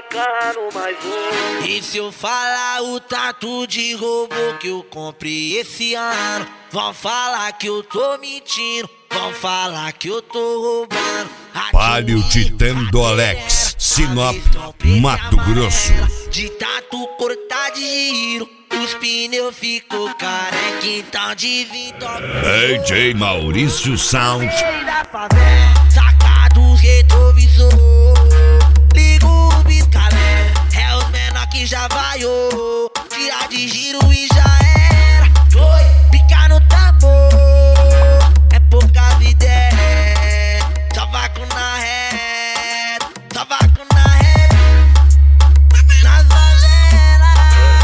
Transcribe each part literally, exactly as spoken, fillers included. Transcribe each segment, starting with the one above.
emplacando mais um. E se eu falar o tanto de robô que eu comprei esse ano, vão falar que eu tô mentindo, vão falar que eu tô roubando. Palio Titando Alex, Sinop, Mato Grosso. De tanto cortar de giro, os pneus ficou careca, então de vim top. D J Maurício Sound. Saca dos retrovisor, liga o pisca-alerta, é os menor que já vaiou. Tira de giro e já era. Foi, pica no tambor, é pouca vida, é só vácuo na reta, só vácuo na reta. Nas favelas,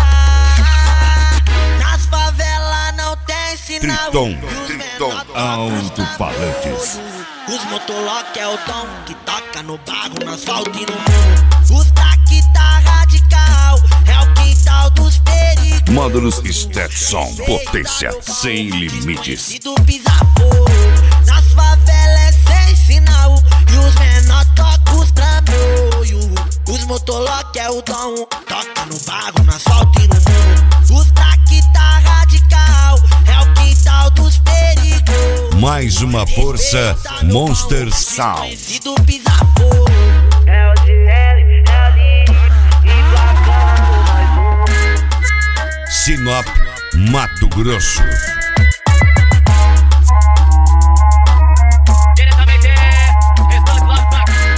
nas favelas não tem sinal. Triton, Triton, alto-falantes. Os motolock é o tom que toca no barro, no asfalto e no mundo. Os daqui tá radical, é o quintal dos perigos. Módulos Stetson, potência sem limites. Se tu pisar fogo, nas favelas é sem sinal, e os menor tocam os trambolhos. Os motolock é o dom, toca no barro, no asfalto e no mundo. Os daqui tá radical, é o quintal dos perigos. Mais uma força, Monster Sound. Se tu pisar fogo, É o G L, é ali, emplacando mais um. Sinop, Mato Grosso. Diretamente, estou de volta pra cá.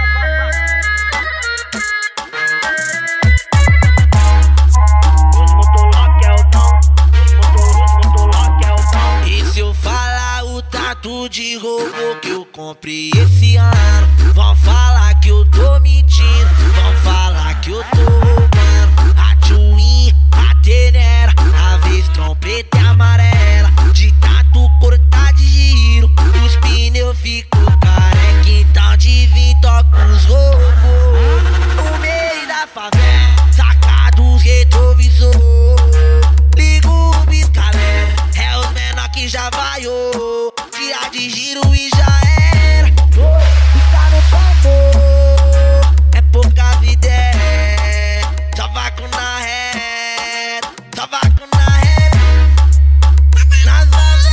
Os motolock é o tom, os motor, os motolock é o tom. e se eu falar o tanto de robô que eu comprei esse ano, vão falar que eu tô mentindo, vão falar que eu tô roubando. A Twin, a Tenera, a Vestron preta e amarela. De tanto cortar de giro, os pneus ficou careca, então de vim toca os robôs. No meio da favela, saca dos retrovisor, liga o pisca-alerta, é os menor que já vaiou. Tira de giro e já era. Fica no tambor, é pouca vida, é só vácuo na reta, só vácuo na reta. Nas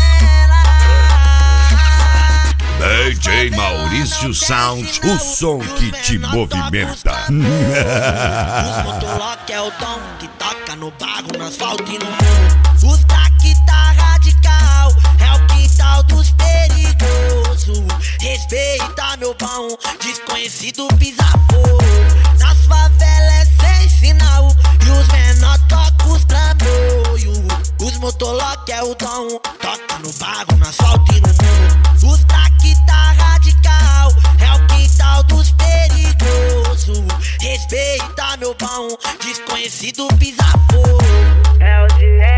favelas, D J Maurício Sound, o som que te movimenta. os motolock é o tom que toca no barro, no asfalto e no mundo. Os daqui tá radical, é o quintal dos perigosos. Respeita meu pão, desconhecido pisa fogo. Nas favelas é sem sinal, e os menor tocam os trambolhos. Os motolock é o dom, toca no barro, no asfalto e no mundo. Os daqui tá radical, é o quintal dos perigosos. Respeita meu pão, desconhecido pisa fogo. É o G L.